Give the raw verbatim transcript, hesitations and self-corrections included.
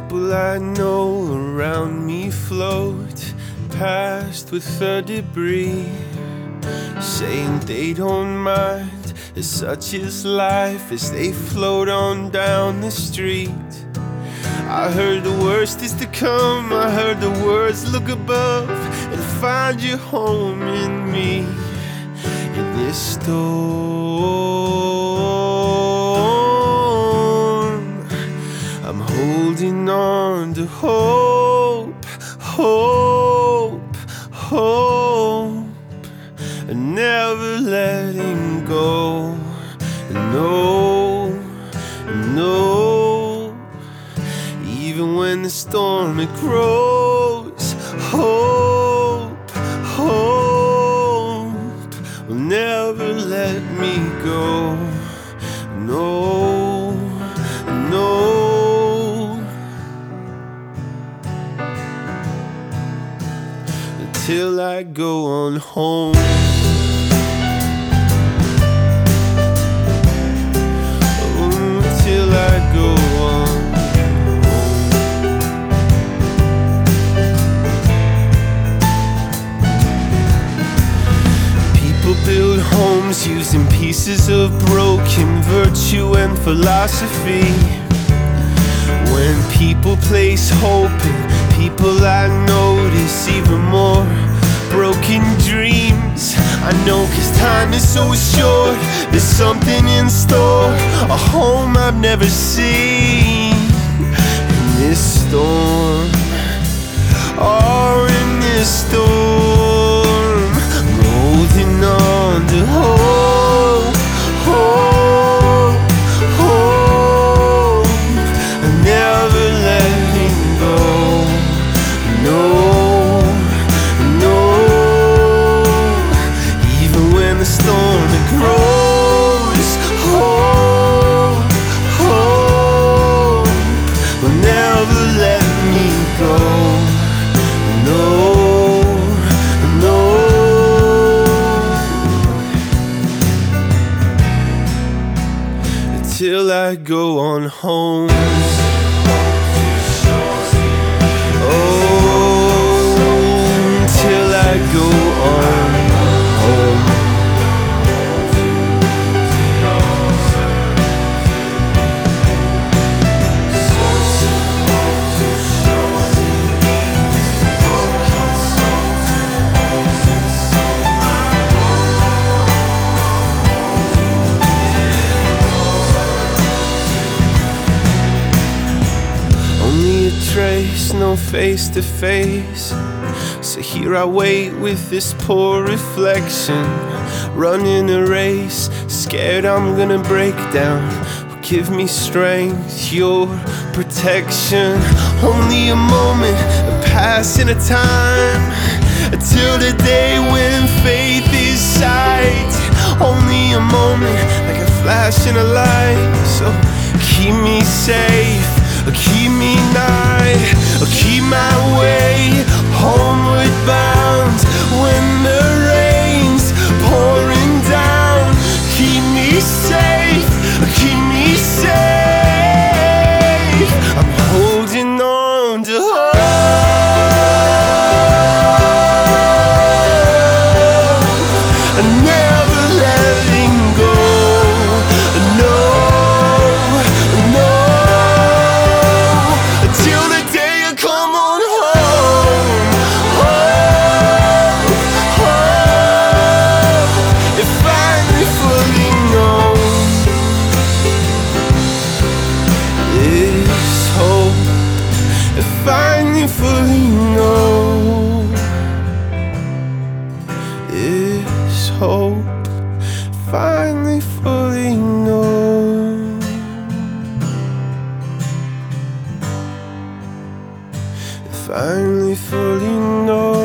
People I know around me float past with the debris, saying they don't mind, as such is life as they float on down the street. I heard the worst is to come, I heard the words look above and find your home in me. In this storm, I'm holding on to hope, hope, hope, and never letting go. No, no, even when the storm it grows, hope, hope will never let me go. No, no, until I go on home. Until I go on home. People build homes using pieces of broken virtue and philosophy. When people place hope in people, I notice even more broken dreams. I know, cause time is so short, there's something in store, a home I've never seen. In this storm, oh, in this storm, I'm holding on to hope, hope, hope, and never letting go. No, the storm it grows, hope, hope will never let me go. No, no, until I go on home. Oh, until I go on home. Trace, no face to face. So here I wait with this poor reflection, running a race, scared I'm gonna break down. Give me strength, your protection. Only a moment, a passing of time, until the day when faith is sight. Only a moment, like a flash in a light. So keep me safe, keep me nigh, keep my way homeward bound. When the rain's pouring down, keep me safe, keep me safe. I'm holding on to hope, I'm never letting go. No, no, till the day I come on home. Oh, oh, if finally fully know this hope, if finally fully know this hope, finally fully know. Finally fully know.